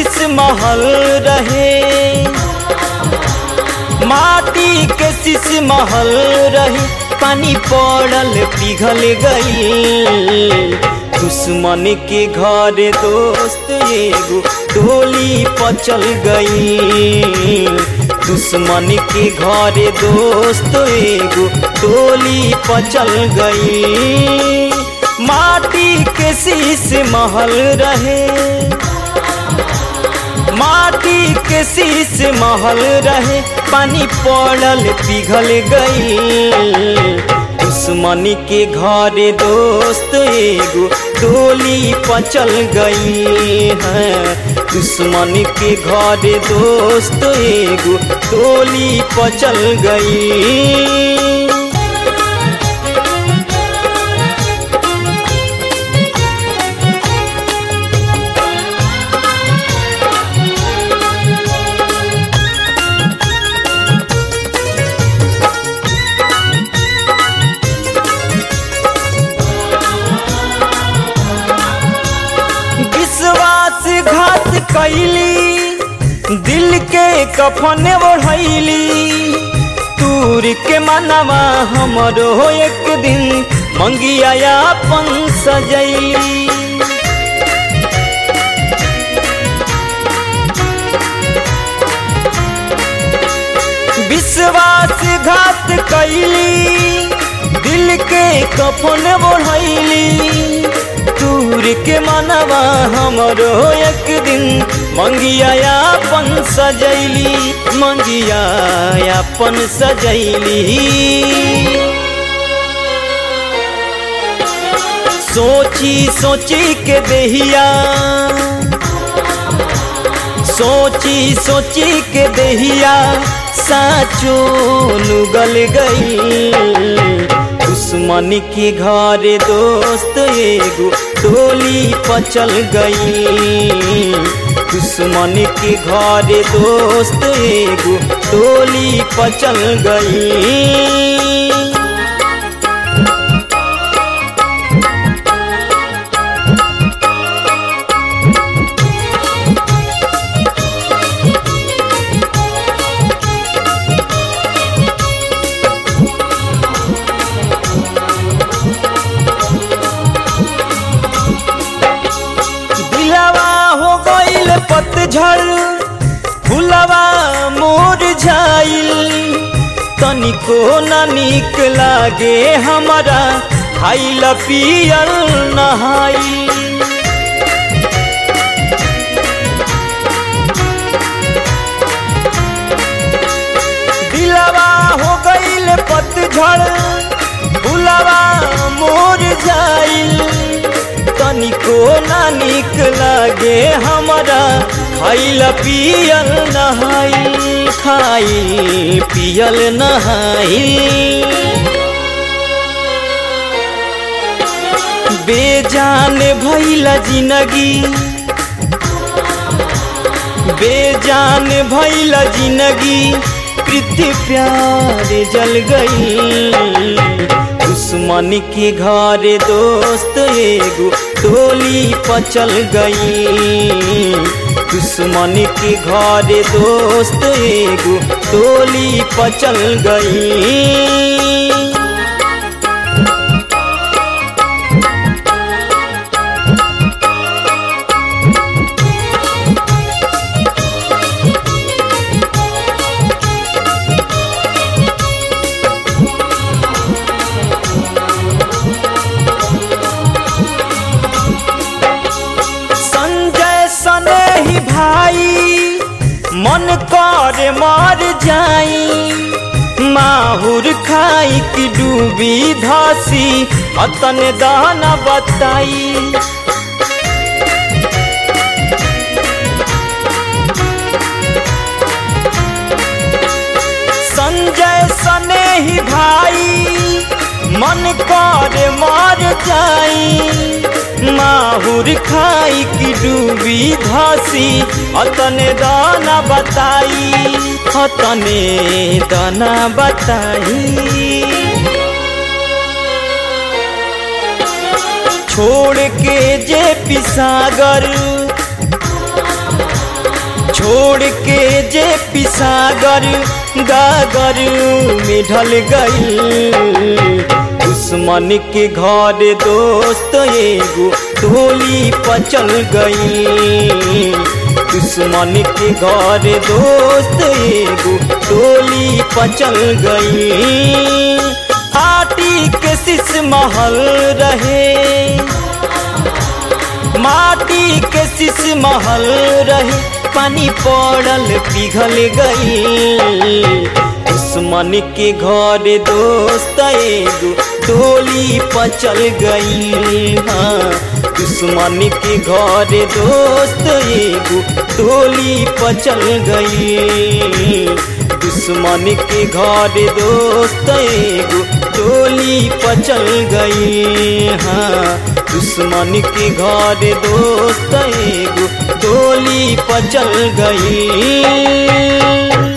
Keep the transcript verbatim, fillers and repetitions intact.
शीश महल रहे, माटी के शीश महल रहे, पानी पड़ल पिघल गई। दुश्मन के घर दोस्त एगो डोली पचल गई, दुश्मन के घर दोस्त एगो डोली पचल गई। माटी के शीश महल रहे, माटी के शीश महल रहे, पानी पड़ल पिघल गई। दुश्मन के घर दोस्त एगो डोली पचल गई है, दुश्मन के घर दोस्त एगो डोली पचल गई। घात कैली, दिल के कफन ओढ़ैली, तूर के मनवा हमरो एक दिन मंगिया अपन सजैली। विश्वासघात कैली, दिल के कफन ओढ़ैली, दूर के मनवा हमरो एक दिन मंगिया अपन सजैली, मंगिया अपन सजैली। सोची सोची के देहिया, सोची सोची के देहिया साचो नुगल गई। दुश्मन के घर दोस्त एगो डोली पचल गई, दुश्मन के घर दोस्त एगो डोली पचल गई। पतझड़ फुलवा मुरझाइल, तनिको न नीक लागे हमारा खाइल पियल नहाइल। दिलवा हो गइल पतझड़ फुलवा मुरझाइल, तनिको ना नीक लागे हमारा खाइल पियल नहाइल, खाइल पियल नहाइल। बेजान भइल जिंदगी, बेजान भइल जिंदगी, प्रीति प्यार जल गई। दुश्मन के घर दोस्त एगो डोली पचल गई, दुश्मन के घर दोस्त एगो डोली पचल गई। मन कर मर जाई, माहुर खाई की डूबी धासी, अतन दाना बताई। संजय सनेही भाई मन कर मर जाई, माहुर खाई की डूबी धासी, अतने दाना बताई, अतने दाना बताई। छोड़ के जे पिसागर छोड़ के जे पिसागर गागर में ढल गई। दुश्मन के घर दोस्त एगो टोली पचल गई। दुश्मन के घर दोस्त एगो टोली पचल गई। आटी के शीश महल रहे, माटी के शीश महल रहे, पानी पड़ल पिघल गई। दुश्मन के घर दोस्त एगो टोली पचल गई। हाँ, दुश्मन के घर दोस्त एगो टोली पचल गई। दुश्मन के घर दोस्त एगो टोली पचल गई। हाँ, दुश्मन के घर दोस्त एगो टोली पचल गई।